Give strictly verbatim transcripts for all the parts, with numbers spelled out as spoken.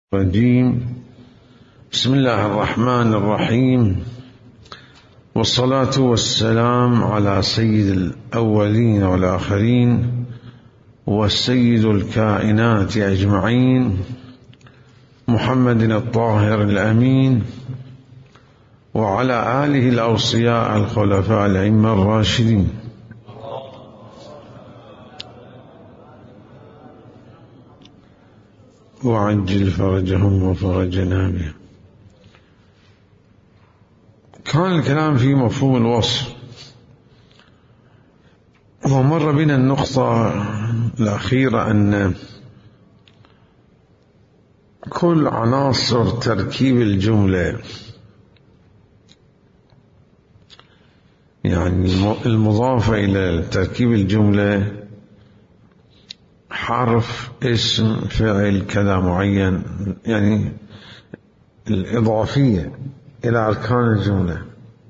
الرجيم. بسم الله الرحمن الرحيم، والصلاة والسلام على سيد الأولين والآخرين والسيد الكائنات أجمعين، محمد الطاهر الأمين، وعلى آله الأوصياء الخلفاء الأئمة الراشدين. وعجل فرجهم وفرجنا بهم. كان الكلام في مفهوم الوصف، ومر بنا النقطة الأخيرة أن كل عناصر تركيب الجملة، يعني المضافة إلى تركيب الجملة، حرف، اسم، فعل، كذا معين، يعني الإضافية إلى أركان الجملة،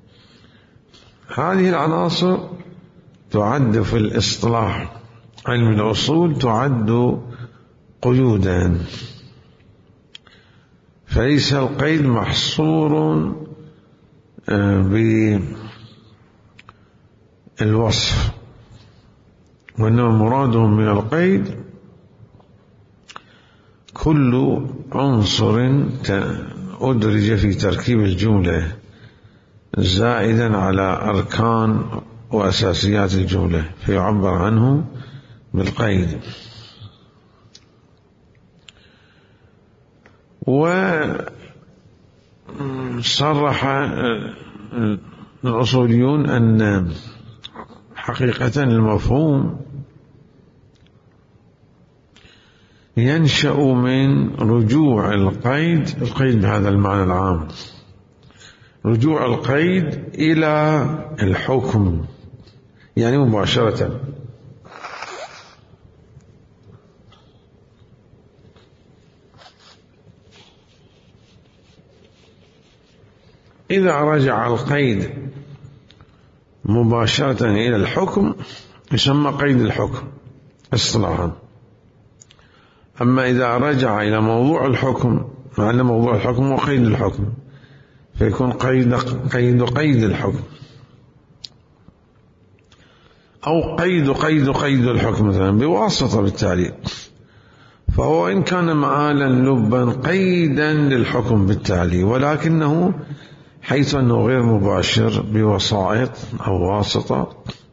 هذه العناصر تعد في الاصطلاح علم الأصول تعد قيودا، فليس القيد محصور بالوصف، وإنما مرادهم من القيد كل عنصر أدرج في تركيب الجملة زائدا على أركان وأساسيات الجملة فيعبر عنه بالقيد. وصرح الأصوليون أن حقيقة المفهوم ينشأ من رجوع القيد القيد بهذا المعنى العام، رجوع القيد إلى الحكم، يعني مباشرة. إذا رجع القيد مباشرة إلى الحكم يسمى قيد الحكم اصطلاحا. أما إذا رجع إلى موضوع الحكم، معنى موضوع الحكم وقيد الحكم، فيكون قيد قيد قيد الحكم، أو قيد قيد قيد الحكم مثلا بواسطة بالتالي، فهو إن كان مآلا لبا قيدا للحكم بالتالي، ولكنه حيث أنه غير مباشر بوسائط أو واسطة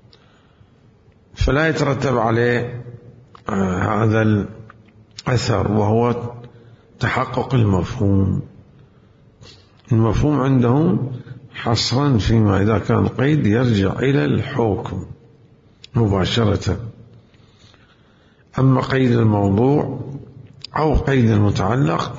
فلا يترتب عليه هذا الأثر، وهو تحقق المفهوم. المفهوم عندهم حصرا فيما إذا كان قيد يرجع إلى الحكم مباشرة. أما قيد الموضوع أو قيد المتعلق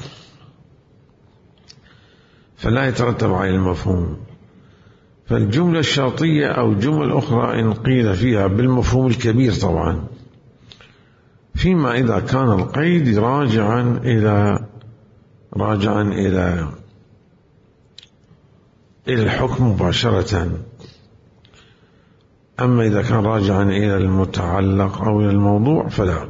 فلا يترتب على المفهوم. فالجملة الشرطية أو جمل أخرى إن قيل فيها بالمفهوم الكبير طبعا، فيما إذا كان القيد راجعا إلى راجعا إلى إلى الحكم مباشرة. أما إذا كان راجعا إلى المتعلق أو إلى الموضوع فلا.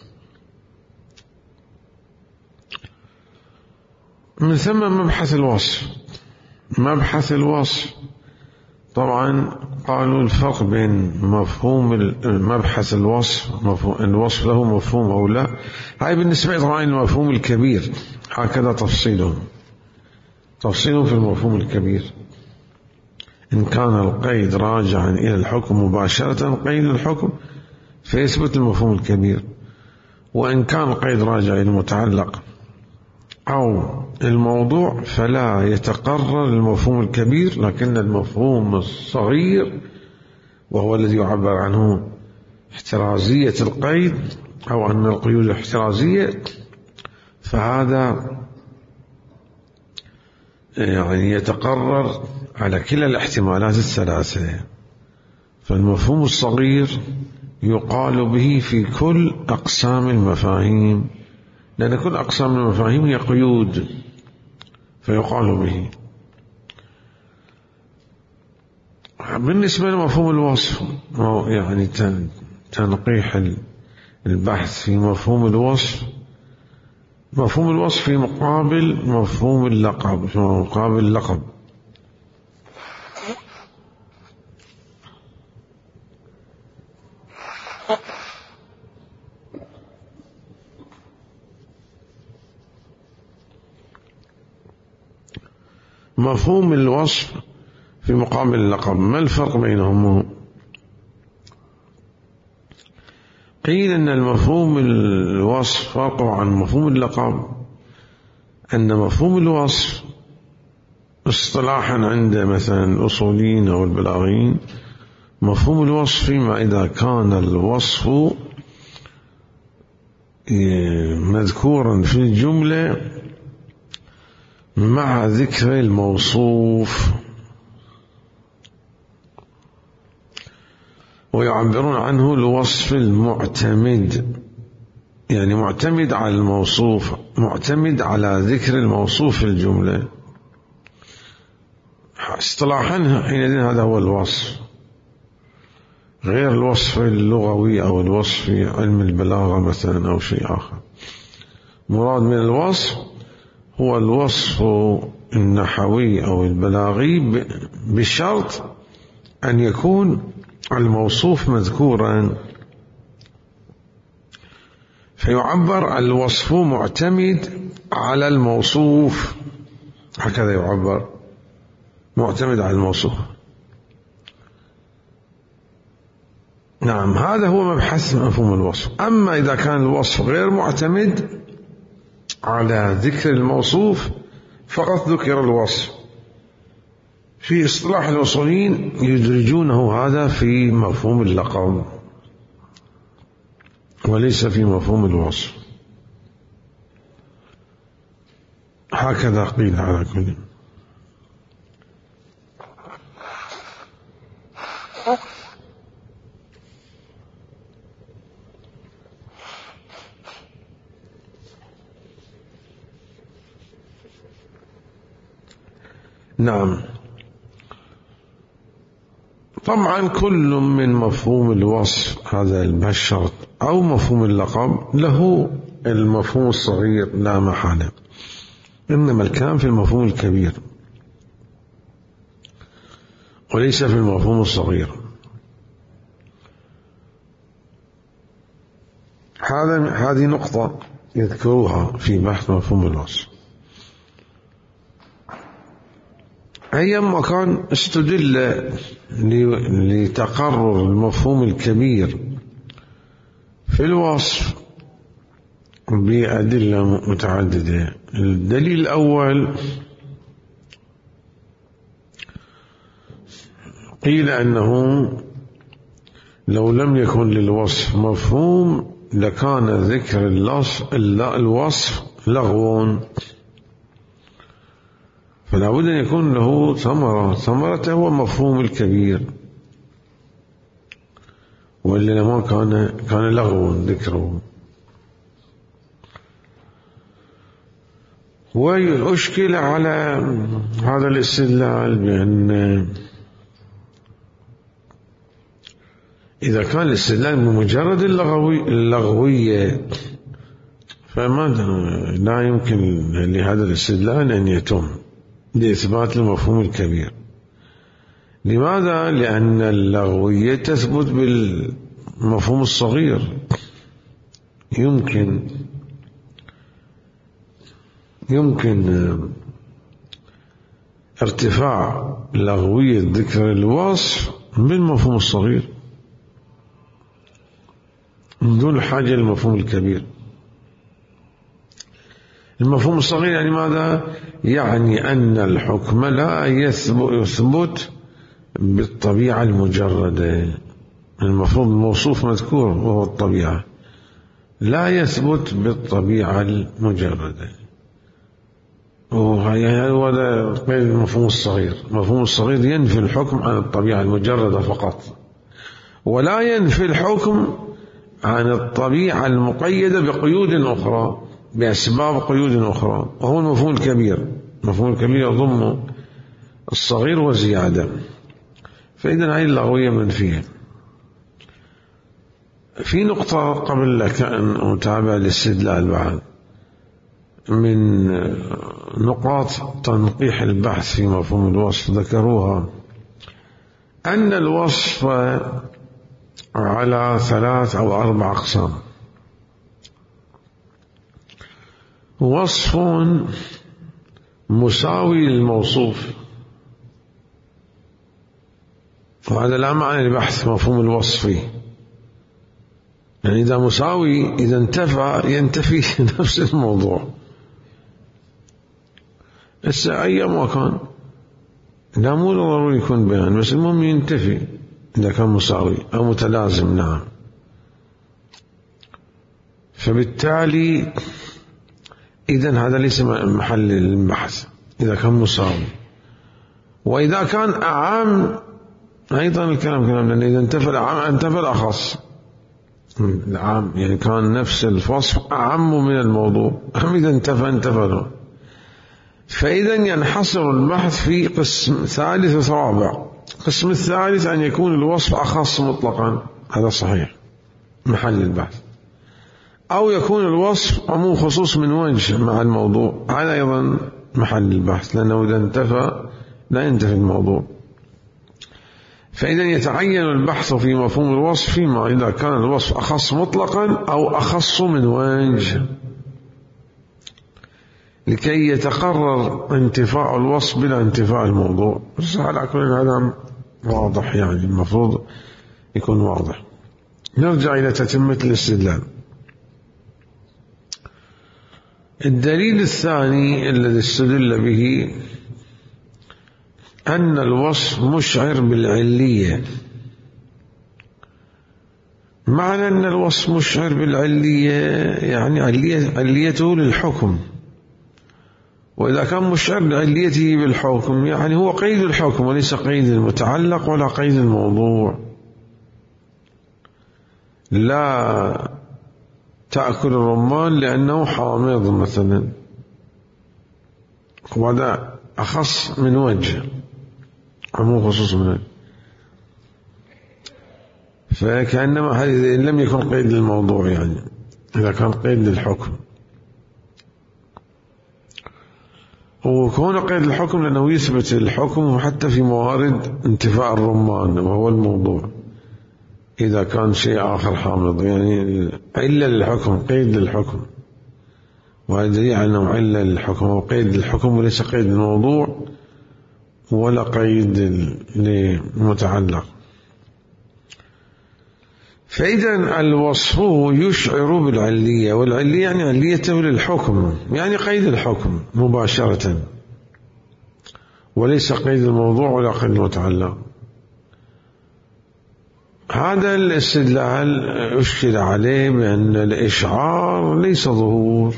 من ثم مبحث الوصف. مبحث الوصف طبعا قالوا الفرق بين مفهوم مبحث الوصف، مفهوم الوصف له مفهوم أو لا، هاي بالنسبة طبعا المفهوم الكبير، هكذا تفصيلهم تفصيلهم في المفهوم الكبير. إن كان القيد راجعا إلى الحكم مباشرة قيد الحكم فيثبت المفهوم الكبير، وإن كان القيد راجع إلى المتعلق أو الموضوع فلا يتقرر المفهوم الكبير، لكن المفهوم الصغير وهو الذي يعبر عنه احترازية القيد أو أن القيود احترازية، فهذا يعني يتقرر على كلا الاحتمالات الثلاثة. فالمفهوم الصغير يقال به في كل أقسام المفاهيم، لأن كل أقسام المفاهيم هي قيود فيقال به. بالنسبة لمفهوم الوصف، يعني تنقيح البحث في مفهوم الوصف مفهوم الوصف في مقابل مفهوم اللقب، في مقابل اللقب. مفهوم الوصف في مقابل اللقب، ما الفرق بينهما؟ قيل أن المفهوم الوصف فرقه عن مفهوم اللقب أن مفهوم الوصف اصطلاحا عند مثلا الأصوليين أو البلاغيين، مفهوم الوصف فيما إذا كان الوصف مذكورا في الجملة مع ذكر الموصوف، ويعبرون عنه الوصف المعتمد، يعني معتمد على الموصوف، معتمد على ذكر الموصوف في الجملة. اصطلاحا حينئذ هذا هو الوصف، غير الوصف اللغوي أو الوصف في علم البلاغة مثلا أو شيء آخر. مراد من الوصف هو الوصف النحوي أو البلاغي بشرط أن يكون الموصوف مذكورا، فيعبر الوصف معتمد على الموصوف، هكذا يعبر، معتمد على الموصوف. نعم، هذا هو مبحث مفهوم الوصف. أما إذا كان الوصف غير معتمد على ذكر الموصوف، فقط ذكر الوصف، في اصطلاح الأصوليين يدرجونه هذا في مفهوم اللقب وليس في مفهوم الوصف، هكذا قيل على كل. نعم، طبعا كل من مفهوم الوصف هذا الشرط أو مفهوم اللقب له المفهوم الصغير لا محالة، إنما الكلام في المفهوم الكبير وليس في المفهوم الصغير. هذا هذه نقطة يذكروها في بحث مفهوم الوصف. أيما كان استدل لتقرر المفهوم الكبير في الوصف بأدلة متعددة. الدليل الأول قيل أنه لو لم يكن للوصف مفهوم لكان ذكر الوصف لغو، فلا بد أن يكون له ثمرة، ثمرته هو المفهوم الكبير، وإلا ما كان كان لغو ذكره. وأشكل على هذا الاستدلال بأن إذا كان الاستدلال بمجرد اللغوي اللغوية فما لا يمكن لهذا الاستدلال أن يتم لإثبات المفهوم الكبير. لماذا؟ لأن اللغوية تثبت بالمفهوم الصغير. يمكن يمكن ارتفاع لغوية ذكر الوصف بالمفهوم الصغير من دون حاجة للمفهوم الكبير. المفهوم الصغير يعني ماذا؟ يعني أن الحكم لا يثبت بالطبيعة المجردة. المفهوم الموصوف مذكور وهو الطبيعة، لا يثبت بالطبيعة المجردة، وهذا هو المفهوم الصغير. المفهوم الصغير ينفي الحكم عن الطبيعة المجردة فقط، ولا ينفي الحكم عن الطبيعة المقيدة بقيود أخرى، بأسباب قيود أخرى، وهو المفهوم الكبير. المفهوم الكبير يضم الصغير وزيادة، فإذا هذه اللغوية منفية. في نقطة قبل لك أن أتابع الاستدلال بعد، من نقاط تنقيح البحث في مفهوم الوصف ذكروها أن الوصف على ثلاث أو أربع أقسام. وصف مساوي للموصوف، وهذا لا معنى لبحث مفهوم الوصف، يعني إذا مساوي إذا انتفى ينتفي نفس الموضوع. هسه أي مكان لا مو ضروري يكون بيان، بس المهم ينتفي إذا كان مساوي أو متلازم. نعم. فبالتالي إذن هذا ليس محل البحث إذا كان مساوي. وإذا كان أعم أيضا الكلام كلام، لأن إذا انتفى الأعم انتفى الأخص. العام يعني كان نفس الوصف أعم من الموضوع، أم إذا انتفى انتفى له. فإذا ينحصر البحث في قسم ثالث ورابع. القسم الثالث أن يكون الوصف أخص مطلقا، هذا صحيح محل البحث، أو يكون الوصف عموم خصوص من وجه مع الموضوع، هذا أيضا محل البحث، لأنه إذا انتفى لا ينتفي الموضوع. فإذا يتعين البحث في مفهوم الوصف فيما إذا كان الوصف أخص مطلقا أو أخص من وجه، لكي يتقرر انتفاع الوصف بلا انتفاع الموضوع. بس على كل هذا واضح، يعني المفروض يكون واضح. نرجع إلى تتمة الاستدلال. الدليل الثاني الذي استدل به أن الوصف مشعر بالعلية. معنى أن الوصف مشعر بالعلية يعني علية عليته للحكم، وإذا كان مشعر بعليته بالحكم يعني هو قيد الحكم وليس قيد المتعلق ولا قيد الموضوع. لا تأكل الرمان لأنه حامض مثلا، وهذا أخص من وجه، عموم خصوص من وجه. فكأنما هذا لم يكن قيد للموضوع، يعني إذا كان قيد للحكم. وكون قيد الحكم لأنه يثبت الحكم حتى في موارد انتفاع الرمان وهو الموضوع، إذا كان شيء آخر حامض، يعني علة للحكم قيد للحكم، وهذا دليل على أنه علة للحكم وقيد للحكم وليس قيد الموضوع ولا قيد للمتعلق. فإذا الوصف يشعر بالعلية، والعلية يعني عليته للحكم، يعني قيد الحكم مباشرة وليس قيد الموضوع ولا قيد المتعلق. هذا الاستدلال أشكل عليه بأن الإشعار ليس ظهور.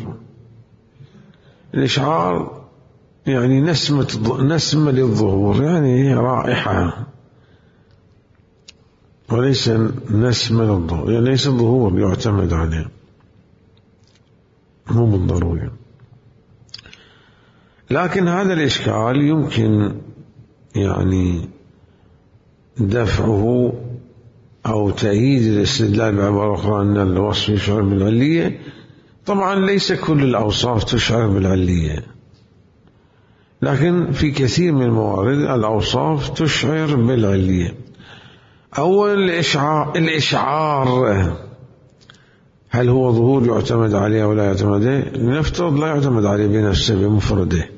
الإشعار يعني نسمة نسمة للظهور، يعني رائحة، وليس نسمة للظهور، يعني ليس الظهور يعتمد عليه، مو بالضروري. لكن هذا الإشكال يمكن يعني دفعه أو تأييد الاستدلال بعبارة أخرى أن الوصف يشعر بالعلية. طبعا ليس كل الأوصاف تشعر بالعلية، لكن في كثير من الموارد الأوصاف تشعر بالعلية. أول الإشعار, الإشعار هل هو ظهور يعتمد عليه ولا يعتمد عليه؟ نفترض لا يعتمد عليه بنفسه بمفرده،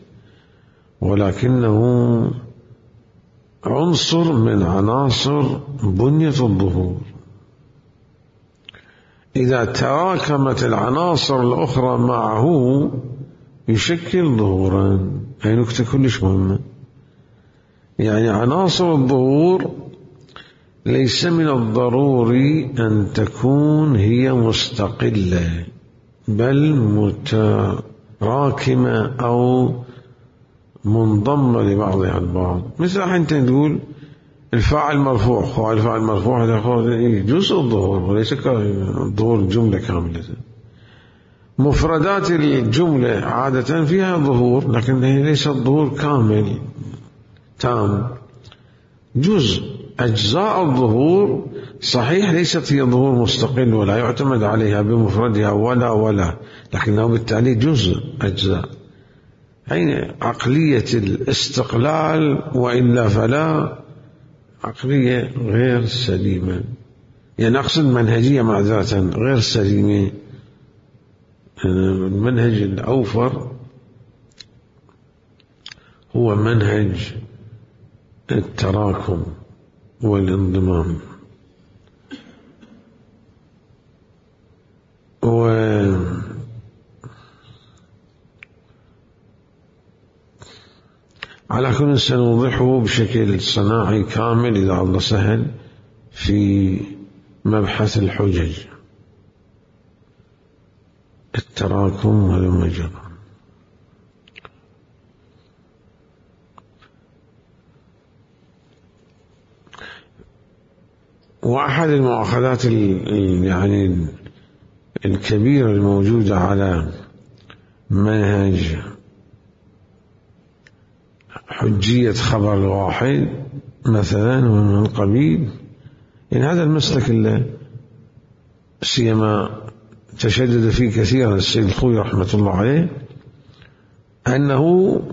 ولكنه عنصر من عناصر بنية الظهور. إذا تراكمت العناصر الأخرى معه يشكل ظهورا. هي نكتة كلش مهمة، يعني عناصر الظهور ليس من الضروري أن تكون هي مستقلة، بل متراكمة أو منضمة لبعضها البعض. مثل أنت تقول الفاعل مرفوع، فاعل الفاعل مرفوع هذا جزء الظهور وليس الظهور جملة كاملة. مفردات الجملة عادة فيها ظهور، لكن ليس الظهور كامل تام، جزء أجزاء الظهور صحيح ليست هي ظهور مستقل ولا يعتمد عليها بمفردها ولا ولا، لكنه بالتالي جزء أجزاء. أين عقلية الاستقلال وإلا فلا عقلية غير سليمة، يعني أقصد منهجية معذرة غير سليمة. المنهج الأوفر هو منهج التراكم والانضمام، وعلى كل سنوضحه بشكل صناعي كامل إذا الله سهل في مبحث الحجج، التراكم والمجرى. وأحد المؤاخذات يعني الكبيرة الموجودة على منهج حجية خبر الواحد مثلا ومن قبيل، إن هذا المسلك اللي سيما تشدد فيه كثيرا السيد الخوي رحمة الله عليه، أنه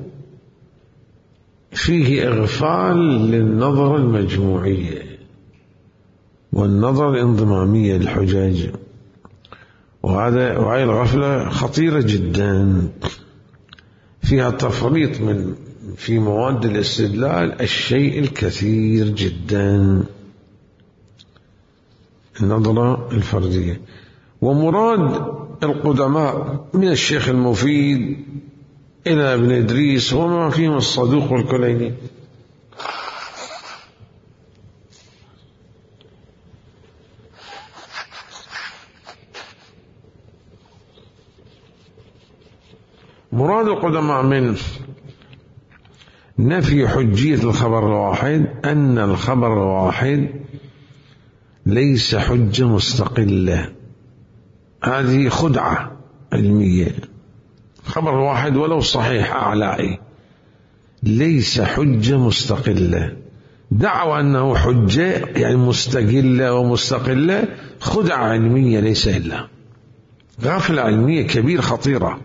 فيه إغفال للنظرة المجموعية والنظرة الانضمامية للحجاج، وهذا وهي الغفلة خطيرة جدا، فيها تفريط من في مواد الاستدلال الشيء الكثير جدا، النظرة الفردية. ومراد القدماء من الشيخ المفيد إلى ابن إدريس وما فيهم الصدوق والكليني مراد القدماء من نفي حجية الخبر الواحد أن الخبر الواحد ليس حجة مستقلة. هذه خدعة علمية. خبر واحد ولو صحيح أعلائي ليس حجة مستقلة. دعوى أنه حجة يعني مستقلة ومستقلة خدعة علمية ليس إلا غفلة علمية كبيرة خطيرة.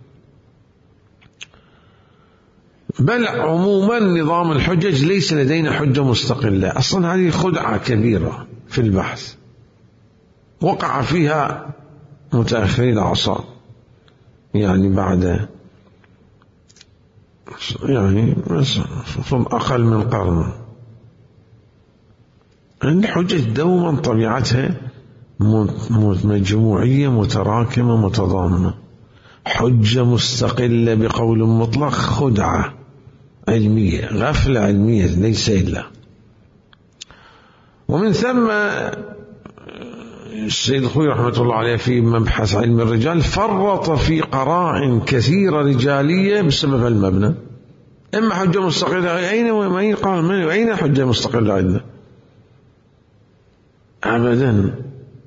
بل عموما نظام الحجج ليس لدينا حجة مستقلة، أصلا هذه خدعة كبيرة في البحث وقع فيها متأخري العصر، يعني بعد يعني أقل من قرن. الحجج دوما طبيعتها مجموعية متراكمة متضامنة. حجة مستقلة بقول مطلق خدعة علمية غفلة علمية ليس إلا. ومن ثم السيد الخوي رحمة الله عليه في مبحث علم الرجال فرط في قراء كثيرة رجالية بسبب المبنى. إما حجة مستقلة أين وين قال أين حجة مستقلة عندنا؟ أبدا.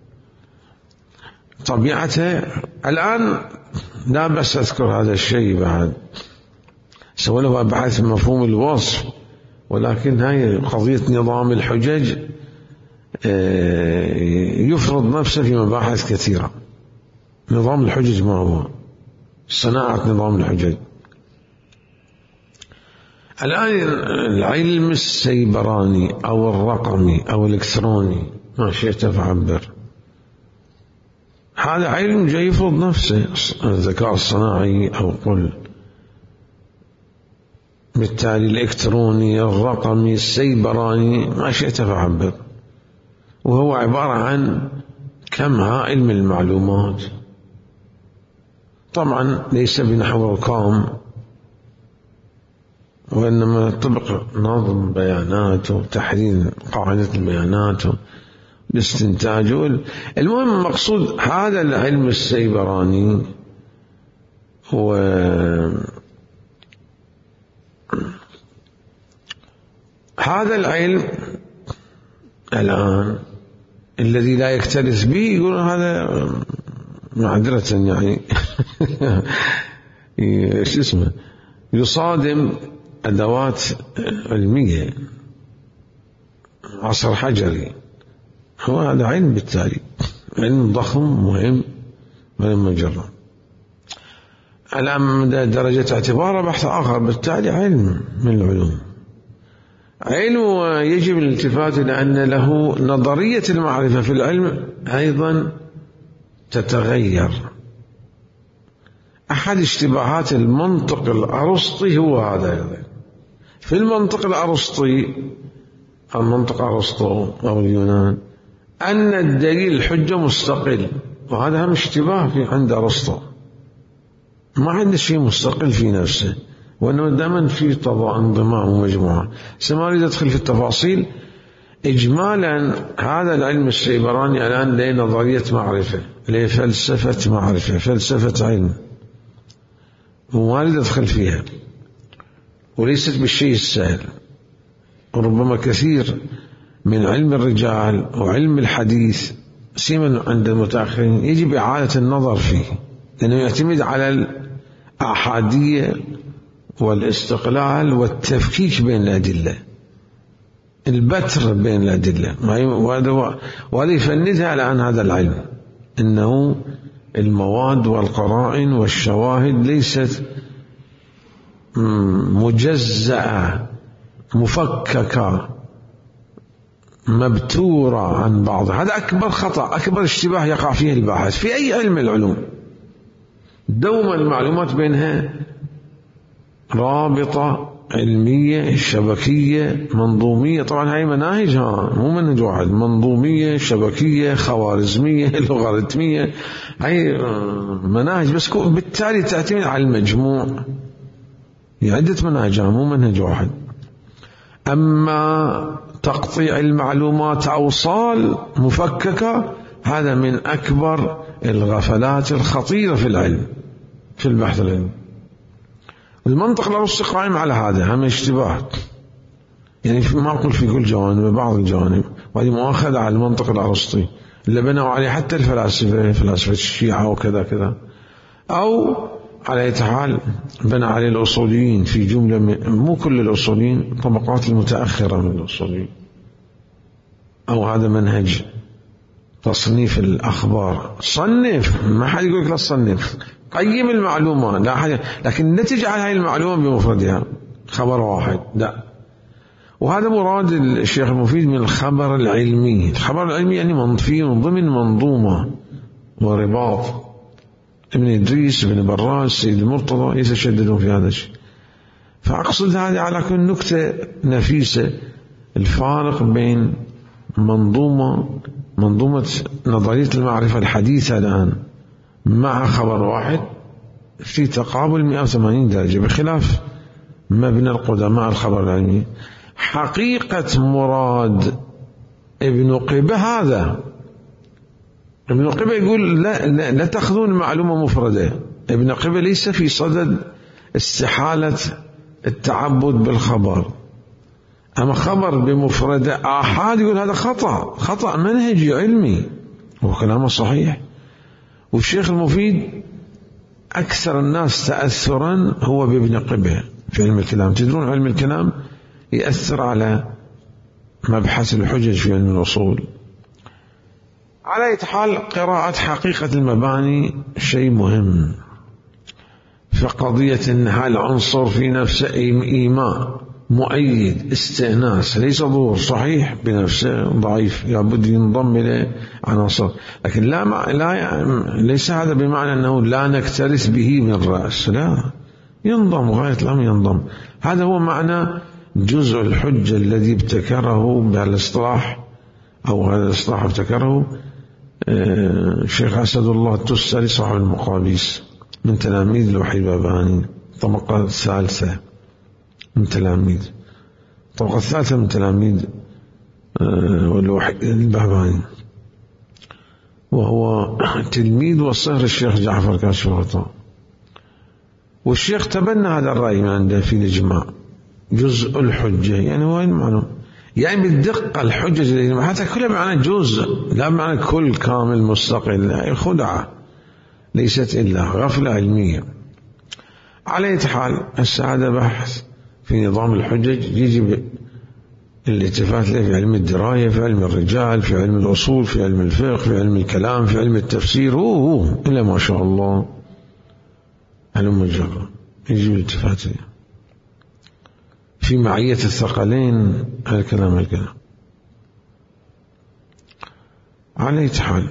طبيعتها الآن لا بس أذكر هذا الشيء بعد سوى له أبحاث مفهوم الوصف، ولكن هاي قضية نظام الحجج يفرض نفسه في مباحث كثيرة. نظام الحجج ما هو؟ صناعة نظام الحجج. الآن العلم السيبراني أو الرقمي أو الإلكتروني ما شئت فعبر، هذا علم جاي يفرض نفسه. الذكاء الصناعي أو قل بالتالي الإلكتروني الرقمي السيبراني ما شئت فعبر، وهو عبارة عن كم هائل من المعلومات. طبعا ليس بنحو الأرقام، وإنما طبق نظم بيانات وتحرير قاعدة البيانات والاستنتاج. المهم مقصود هذا العلم السيبراني هو هذا العلم الآن الذي لا يكترث به يقول هذا معذرة يعني ايش اسمه يصادم أدوات علمية عصر حجري. هو هذا علم بالتالي، علم ضخم مهم من مجرد. الآن درجة اعتباره بحث آخر، بالتالي علم من العلوم، علم يجب الالتفات إلى أن له نظرية المعرفة في العلم أيضا تتغير. أحد اشتباهات المنطق الأرسطي هو هذا. في المنطق الأرسطي، المنطق أرسطو أو اليونان، أن الدليل الحجة مستقل، وهذا هم اشتباه في عند أرسطو، ما عنده شيء مستقل في نفسه، وأنه دائما في طبع انضمام ومجموعة. سما أريد أدخل في التفاصيل. إجمالا هذا العلم السيبراني الآن له نظرية معرفة، له فلسفة معرفة، فلسفة علم، وما أريد أدخل فيها، وليست بالشيء السهل. وربما كثير من علم الرجال وعلم الحديث سيما عند المتأخرين يجب إعادة النظر فيه، لأنه يعتمد على الأحادية والاستقلال والتفكيك بين الأدلة، البتر بين الأدلة، وهذا يفندها الآن هذا العلم، إنه المواد والقرائن والشواهد ليست مجزأة مفككة مبتورة عن بعض. هذا أكبر خطأ، أكبر اشتباه يقع فيه الباحث في أي علم العلوم. دوما المعلومات بينها رابطة علمية شبكية منظومية. طبعا هاي مناهجها مو منهج واحد، منظومية شبكية خوارزمية لوغاريتمية، هاي مناهج، بس بالتالي تعتمد على المجموع، عدة مناهجها مو منهج واحد. أما تقطيع المعلومات أوصال مفككة، هذا من أكبر الغفلات الخطيرة في العلم، في البحث العلمي. المنطق الأرسطي قائم على هذا، هم اشتباه، يعني ما أقول في كل جوانب، بعض الجوانب، وهذه مؤاخذة على المنطق الأرسطي اللي بنوا عليه حتى الفلاسفة، فلاسفة الشيعة وكذا كذا، أو على أي حال بنى عليه الأصوليين في جملة، مو كل الأصوليين، طبقات المتأخرة من الأصوليين. أو هذا منهج تصنيف الأخبار، صنف، ما حد يقول لك لا تصنف، قيم المعلومة، لا حاجة، لكن لا تجعل هاي المعلومة بمفردها خبر واحد، لا. وهذا مراد الشيخ المفيد من الخبر العلمي. الخبر العلمي يعني في ضمن منظومة ورباط. ابن إدريس، ابن براس، سيد المرتضى يتشددون في هذا الشيء. فأقصد هذه على كل نكتة نفيسة، الفارق بين منظومة منظومة نظرية المعرفة الحديثة الآن مع خبر واحد في تقابل مئة وثمانين درجة، بخلاف مبنى القدماء الخبر العلمي. حقيقة مراد ابن قبة هذا، ابن قبة يقول لا, لا, لا تأخذون معلومة مفردة. ابن قبة ليس في صدد استحالة التعبد بالخبر، أما خبر بمفردة آحاد يقول هذا خطأ، خطأ منهجي علمي، وكلامه صحيح. والشيخ المفيد أكثر الناس تأثرا هو بابن قبة في علم الكلام. تدرون علم الكلام يأثر على مبحث الحجج في علم الأصول. على أي حال قراءة حقيقة المباني شيء مهم. فقضية أن هالعنصر في نفسه إيماء مؤيد استئناس ليس ظهور صحيح بنفسه، ضعيف، لابد ينضم إلى عناصر، لكن لا, لا ليس هذا بمعنى أنه لا نكترث به من رأس، لا، ينضم غاية الأمر ينضم. هذا هو معنى جزء الحجة الذي ابتكره بالاصطلاح، أو هذا الاصطلاح ابتكره الشيخ أسد الله التستري صاحب المقابيس من تلاميذ لوحي الباباني، الطبقة الثالثة من تلاميذ، الطبقة الثالثة من تلاميذ لوحي الباباني، وهو تلميذ وصهر الشيخ جعفر كاشف الغطاء. والشيخ تبنى هذا الرأي من عنده في الإجماع، جزء الحجة، يعني هو المعلوم، يعني بالدقة الحجة حتى كلها بمعنى جزء، لا بمعنى كل كامل مستقل، خدعة ليست إلا غفلة علمية. على أي حال هذا بحث في نظام الحجج يجب الالتفات له في علم الدراية، في علم الرجال، في علم الأصول، في علم الفقه، في علم الكلام، في علم التفسير، هو هو إلا ما شاء الله علم الجرة يجيب الالتفات له في معية الثقلين. الكلام الكلام على حال.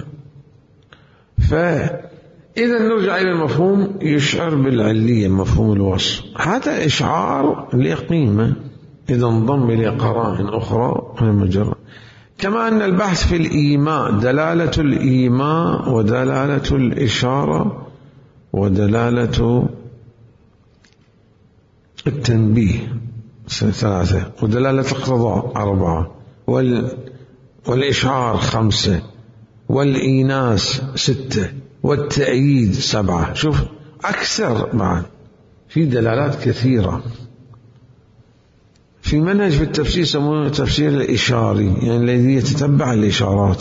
فإذا نرجع إلى المفهوم يشعر بالعلية، مفهوم الوصف، هذا إشعار لقيمة إذا انضم إلى قرائن أخرى من المجرد. كما أن البحث في الإيماء دلالة الإيماء ودلالة الإشارة ودلالة التنبيه ثلاثة، ودلالة الاقتضاء أربعة، وال والإشعار خمسة، والإيناس ستة، والتأييد سبعة. شوف أكثر معا، في دلالات كثيرة. في منهج في التفسير يسمونه التفسير الإشاري، يعني الذي يتتبع الإشارات.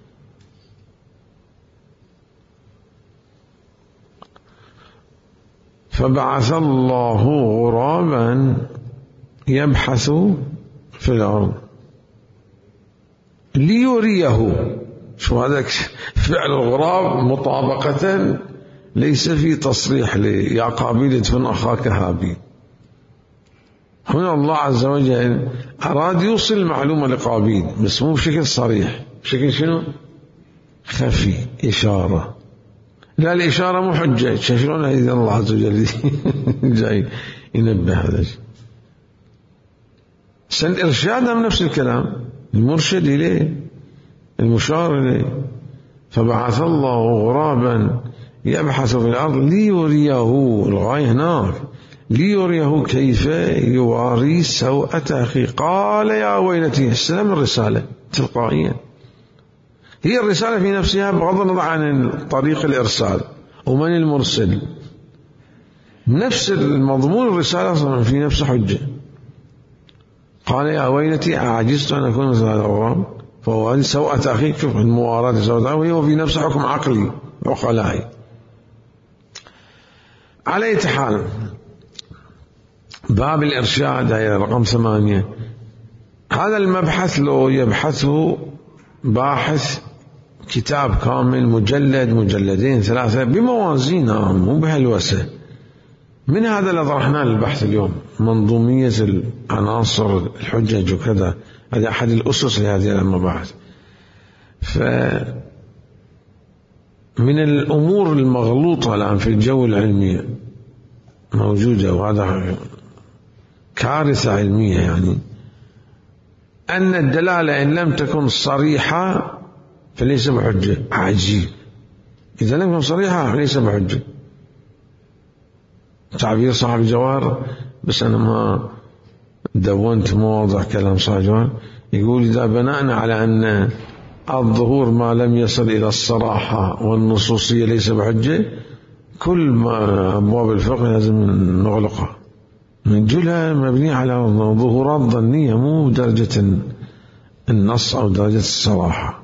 فبعث الله غرابا يبحث في الأرض ليريه. شو هذا فعل الغراب مطابقة، ليس في تصريح ليا قابيل ادفن أخاك هابيل. هنا الله عز وجل أراد يوصل المعلومة لقابيل بس مو بشكل صريح، بشكل شنو؟ خفي، إشارة. لا الإشارة مو حجة، شلون إذا الله عز وجل جاي ينبه هذا الشيء. سن إرشاد من نفس الكلام، المرشد إليه، المشار إليه. فبعث الله غرابا يبحث في الأرض ليريه، الغاية هناك، ليريه كيف يواري سوءة أخيه. قال يا ويلتي، استلم الرسالة تلقائيا، هي الرسالة في نفسها بغض النظر عن طريق الإرسال ومن المرسل، نفس المضمون الرسالة أصلا في نفس حجة. قال يا ويلتي أعجزت أن أكون مثل هذا الغراب، فهو هذه سوءة أخيك. شوف المواراة سوءة أخيك، وهي في نفس حكم عقلي وعقلائي. على أي حال، باب الإرشاد هي رقم ثمانية. هذا المبحث لو يبحثه باحث كتاب كامل، مجلد مجلدين ثلاثة بموازينها، مو بهلوسة. من هذا اللي طرحناه للبحث اليوم، منظومية العناصر الحجج وكذا، هذا أحد الأسس لهذه المباحث. فمن الأمور المغلوطة الآن في الجو العلمي موجودة، وهذا كارثة علمية، يعني أن الدلالة إن لم تكن صريحة فليس بحجة. عجيب، إذا لم تكن صريحة فليس بحجة. تعبير صاحب الجوهر، بس أنا ما دونت مواضع كلام صاحب الجوهر، يقول إذا بنأنا على أن الظهور ما لم يصل إلى الصراحة والنصوصية ليس بحجة، كل ما أبواب الفقه لازم نغلقها، نجلها مبنية على ظهورات ظنية، مو درجة النص أو درجة الصراحة.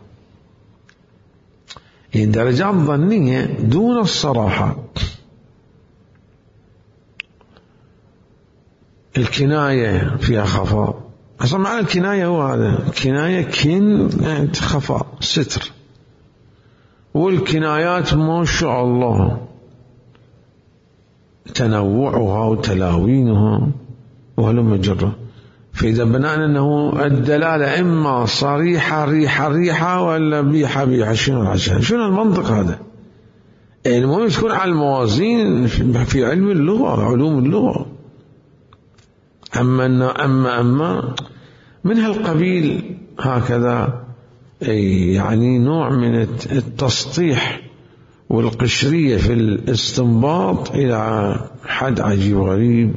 هي درجات ظنية دون الصراحة. الكناية فيها خفاء، أصلا معنى الكناية هو هذا، كناية كن يعني خفاء، ستر. والكنايات ما شاء الله تنوعها وتلاوينها وهلم جرة. فإذا بنانا أنه الدلالة إما صريحة ريحة ريحة ولا بيحة بيحة، شنو العشان؟ شنو المنطق هذا؟ يعني المهم تكون على الموازين في علم اللغة، علوم اللغة. أما أما أما من هالقبيل هكذا، يعني نوع من التسطيح والقشرية في الاستنباط إلى حد عجيب غريب.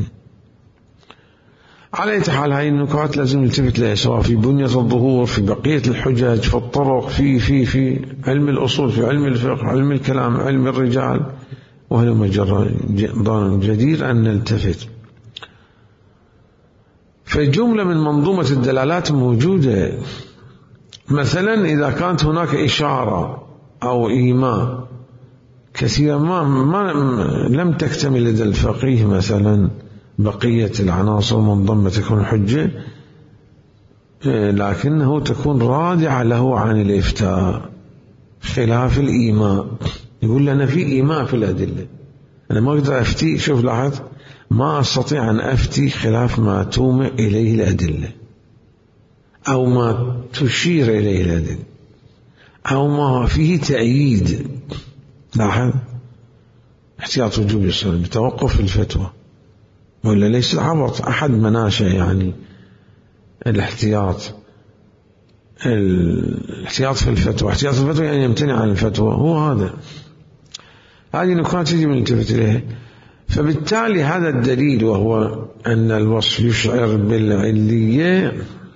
على أي حال، هاي النكات لازم نلتفت لها، سواء في بنية الظهور، في بقية الحجج، في الطرق، في في في علم الأصول، في علم الفقه، علم الكلام، علم الرجال، وهذا مجرى جدير أن نلتفت. فجملة من منظومة الدلالات موجودة. مثلا إذا كانت هناك إشارة أو إيماء كثيرا ما, ما لم تكتمل لدى الفقيه مثلا بقية العناصر منضمة تكون حجة، لكنه تكون رادعة له عن الإفتاء، خلاف الإيماء. يقول لنا في إيماء في الأدلة، أنا ما أقدر أفتي، شوف لاحظ، ما أستطيع أن أفتي خلاف ما تومئ إليه الأدلة أو ما تشير إليه الأدلة أو ما فيه تأييد. لاحظ، احتياط وجوب يصير بتوقف الفتوى، ولا ليس العبط أحد مناشئ يعني الاحتياط الاحتياط في الفتوى. احتياط في الفتوى يعني يمتنع عن الفتوى، هو هذا. هذه نكات يجب أن نلتفت إليها. فبالتالي هذا الدليل، وهو أن الوصف يشعر بالعلية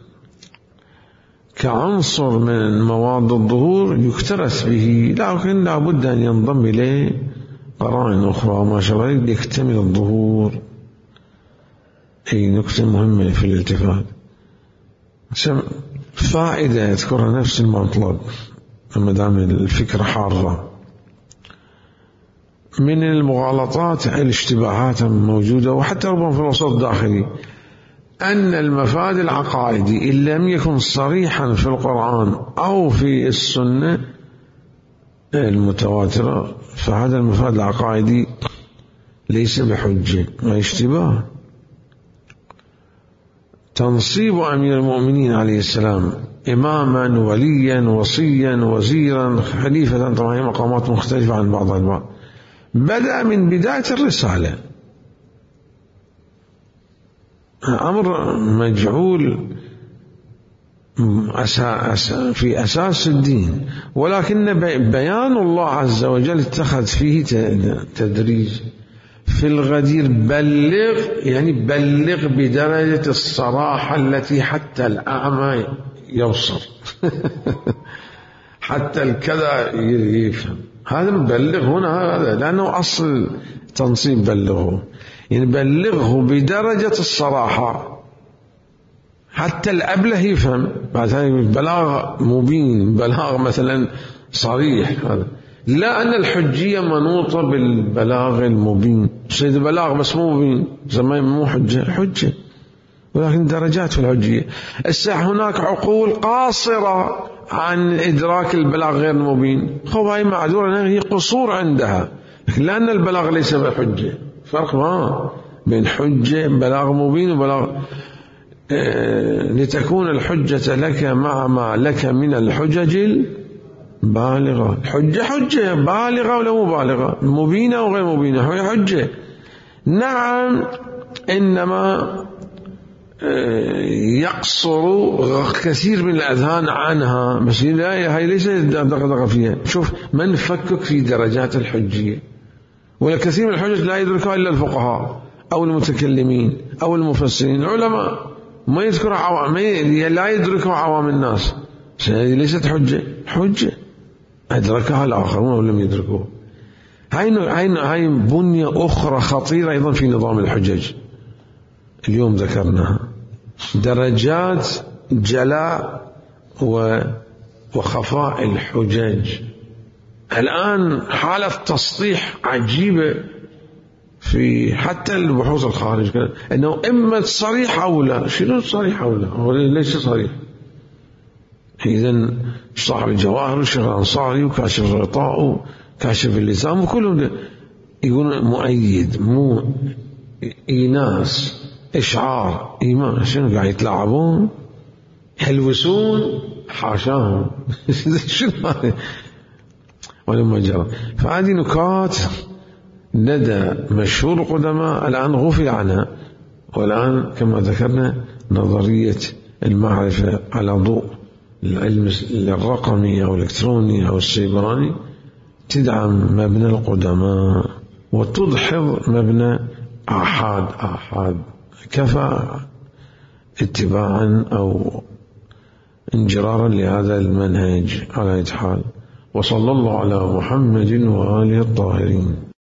كعنصر من مواد الظهور يكترث به، لكن لا بد أن ينضم إليه قرائن أخرى ما شابه ليكتمل الظهور. أي نكتة مهمة في الالتفات. فائدة يذكرها نفس المطلب ما دام الفكرة حارة. من المغالطات الاشتباهات موجودة، وحتى ربما في الوسط الداخلي، أن المفاد العقائدي إن لم يكن صريحا في القرآن أو في السنة المتواترة، فهذا المفاد العقائدي ليس بحجة واشتباه. تنصيب أمير المؤمنين عليه السلام إماما وليا وصيا وزيرا خليفة، طبعا مقامات مختلفة عن بعضها البعض، بدأ من بداية الرسالة، أمر مجعول في أساس الدين، ولكن بيان الله عز وجل اتخذ فيه تدريج. في الغدير بلغ، يعني بلغ بدرجة الصراحة التي حتى الأعمى يبصر حتى الكذا يفهم. هذا بلغ هنا، هذا لأنه أصل تنصيب بلغه، يعني بلغه بدرجة الصراحة حتى الأبله يفهم. بعد بلاغ مبين، بلاغ مثلا صريح، هذا لا أن الحجية منوطة بالبلاغ المبين. سيد البلاغ بس مو مبين، زمان مو حجة، حجة، ولكن درجات في الحجية. الساعة هناك عقول قاصرة عن إدراك البلاغ غير المبين، خب هاي معذورة، هي قصور عندها، لكن لأن البلاغ ليس بحجة. فرق ما بين حجة بلاغ مبين وبلاغ آه لتكون الحجة لك مع ما لك من الحجج بالغة. الحجة حجة بالغة ولا مبالغة، مبينة وغير مبينة، هي حجة. نعم، إنما يقصر كثير من الأذهان عنها، بس هي ليس دقدقة فيها. شوف، من فكك في درجات الحجية، والكثير من الحجج لا يدركها إلا الفقهاء أو المتكلمين أو المفسرين. العلماء ما يذكر عوام، لا يدركها عوام الناس. هذه ليست حجة، حجة أدركها الآخرون ولم يدركوها. هاي هاي بنية أخرى خطيرة أيضا في نظام الحجج اليوم ذكرناها، درجات جلاء وخفاء الحجج. الآن حالة تسطيح عجيبة في حتى البحوث الخارج، أنه إما صريح أو لا. شنو صريح أو لا؟ هو ليس صريح. إذن صاحب الجواهر والشيخ الأنصاري وكاشف الغطاء وكاشف اللسان وكلهم يقولون مؤيد، مو إيناس، إشعار، إيمان. شنو قاعد يتلاعبون، يلوسون، حاشاهم شنو هذا ولما جرى. فهذه نكات لدى مشهور القدماء الآن غفل عنها، والآن كما ذكرنا نظرية المعرفة على ضوء العلم الرقمي أو الإلكتروني أو السيبراني تدعم مبنى القدماء وتدحض مبنى آحاد. آحاد كفى اتباعا أو انجرارا لهذا المنهج على أي حال. وصلى الله على محمد وآله الطاهرين.